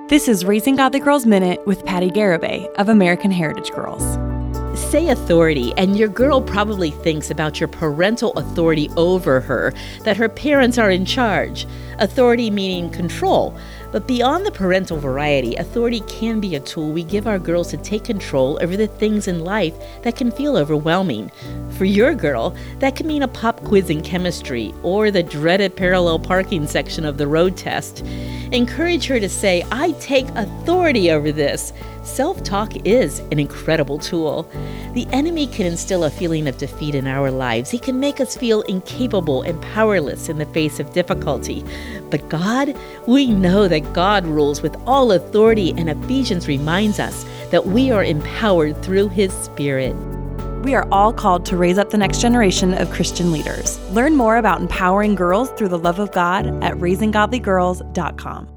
This is Raising Godly Girls Minute with Patty Garibay of American Heritage Girls. Say authority, and your girl probably thinks about your parental authority over her, that her parents are in charge. Authority meaning control. But beyond the parental variety, authority can be a tool we give our girls to take control over the things in life that can feel overwhelming. For your girl, that could mean a pop quiz in chemistry or the dreaded parallel parking section of the road test. Encourage her to say, "I take authority over this." Self-talk is an incredible tool. The enemy can instill a feeling of defeat in our lives. He can make us feel incapable and powerless in the face of difficulty. But God, we know that God rules with all authority, and Ephesians reminds us that we are empowered through His Spirit. We are all called to raise up the next generation of Christian leaders. Learn more about empowering girls through the love of God at raisinggodlygirls.com.